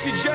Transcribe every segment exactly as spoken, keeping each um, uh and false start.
Juicy J.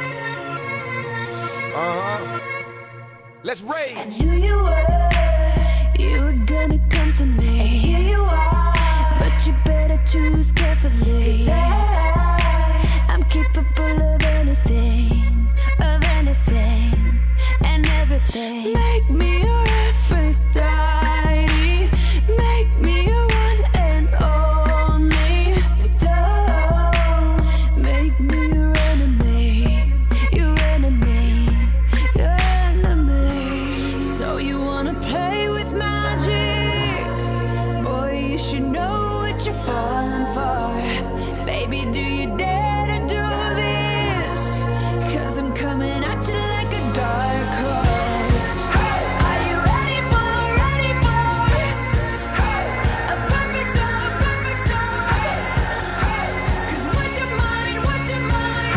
Uh-huh. Let's rage. I knew you were, you were gonna come to me. And here you are, but you better choose carefully. 'Cause I, I'm capable of anything, of anything, and everything. Make me your Aphrodite, make me your one and only. Don't make me your enemy, your enemy, your enemy. So you wanna play with magic? Boy, you should know what you're falling for. Baby, do you dare to do this? 'Cause I'm coming at you like a dark horse. Are you ready for, ready for a perfect storm, perfect storm? 'Cause what's your mind, what's your mind?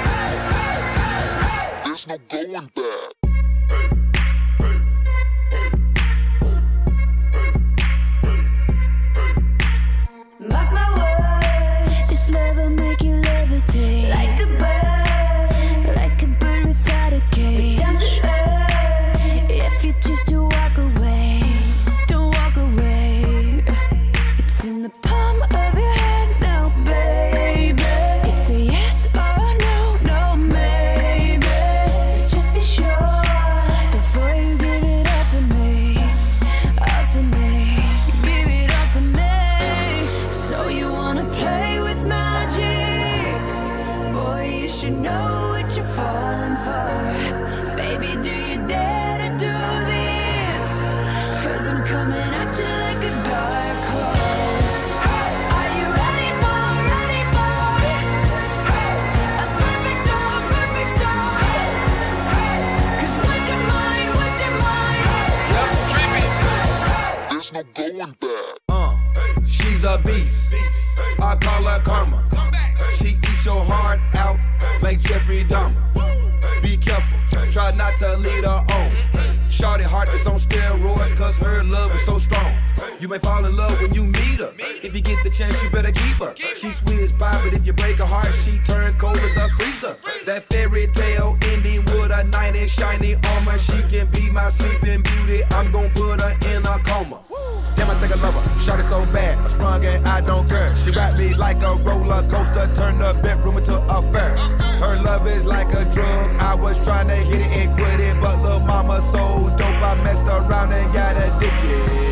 There's no going back. Mark my words, this love will make you levitate like a bird, like a bird without a cage. Down to earth, if you choose to walk away, don't walk away. It's in the palm of your hand now, baby. It's a yes or no, no maybe. So just be sure before you give it all to me, all to me, give it all to me. So you wanna play with magic? Boy, you should know what you're falling for. Baby, do you dare to do this? 'Cause I'm coming at you like a dark horse. Are you ready for, ready for a perfect storm, perfect storm? 'Cause what's your mind, what's your mind? There's no going back. Uh, she's a beast. I call her karma. She eats your heart out like Jeffrey Dahmer. Be careful, try not to lead her on. Shorty heart is on steroids, 'cause her love is so strong. You may fall in love when you meet her. If you get the chance, you better keep her. She's sweet as pie, but if you break her heart, she turns cold as a freezer. That fairy tale ending with a knight in shiny armor. She can be my sleeping beauty. I'm gon' put her in a coma. Damn, I think I love her. Shot it so bad, I sprung and I don't care. She wrapped me like a roller coaster, turned the bedroom into a fair. Her love is like a drug. I was trying to hit it and quit it, but lil' mama so dope, I messed around and got addicted.